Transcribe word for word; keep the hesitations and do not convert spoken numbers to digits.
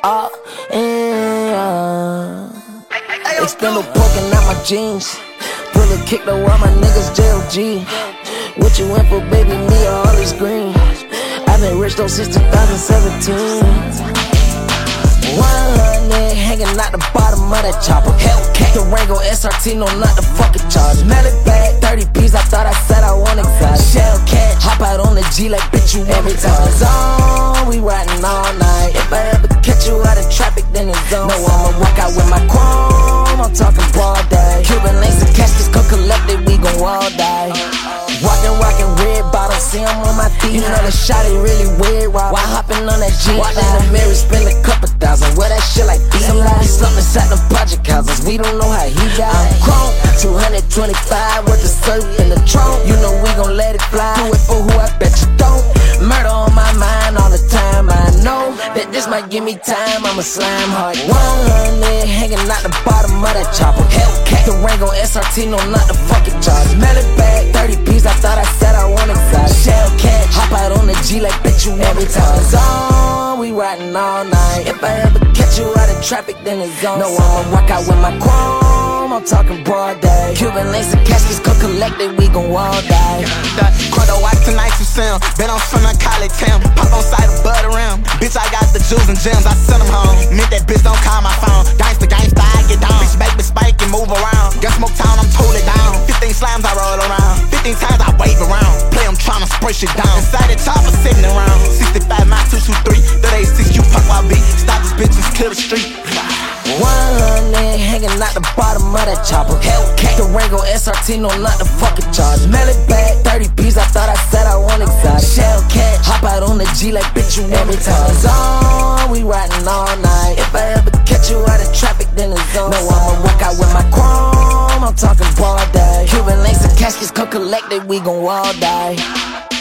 uh, yeah. Extendo poking out my jeans. Pull a kick to all my niggas J L G. What you went for, baby, me or all this green? I've been rich though since two thousand seventeen. one hundred hanging out the bottom of that chopper. Hellcat, Durango, S R T, no not the fucking charger. Mail it back, thirty P's, I thought I said I want exotic. Shellcat, hop out on the G like bitch you every time. Zone, we riding all night. If I ever catch you out of traffic, then it's on. No, I'ma walk out with my chrome, I'm talking broad day. Cuban links and cash, just come collect it, we gon' all die. Walking, rockin' red bottom, see I'm on my feet. You know the shot is really weird, why hopping on that G. Walk in the mirror, spend a couple thousand, wear that shit like these. Somebody something inside them project houses, we don't know how he got. I'm chrome, two twenty-five with the surf in the trunk. You know we gon' let it fly, do it for who I bet you don't. Murder on my mind all the time, I know that this might give me time, I'm a slime hard. one hundred hanging out the bottom of that chopper. Hellcat, Durango, S R T, no not the fucking charger. Mail it back, thirty P's, I thought I said I want exotic. Shellcat, hop out on the G like bitch you every time. Zone, we riding all night. If I ever catch you out of traffic, then it's on. No, I'ma rock out with my chrome, I'm talking broad day. Cuban links and caskets, come collect it, we gon' all die. Quarter watch tonight you sound. Bet I'm from the college town. Pop on side of butter around. Bitch, I got the jewels and gems, I send them home. Meant that bitch don't call my phone. Gangsta, gangsta, I get down. Bitch, back with spike and move around. Gun smoke town, I'm totally down. fifteen slimes I roll around. fifteen times I wave around. Play, I'm tryna spray shit down. Inside the chopper, sitting around. sixty-five, my two two three. thirty-six, you puck while beat. Stop this bitch, just clear the street. one hundred hanging out the bottom of that chopper. Hellcat, Durango, S R T, no not the fucking charger. Mail it back, thirty P's, I thought I said I want exotic. Shellcat, hop out on the G like bitch you every time. Zone, we riding all night. If I ever catch you out of traffic, then it's on. No, I'ma rock out with my chrome, I'm talking broad day. Cuban links and caskets, come collect it, we gon' all die.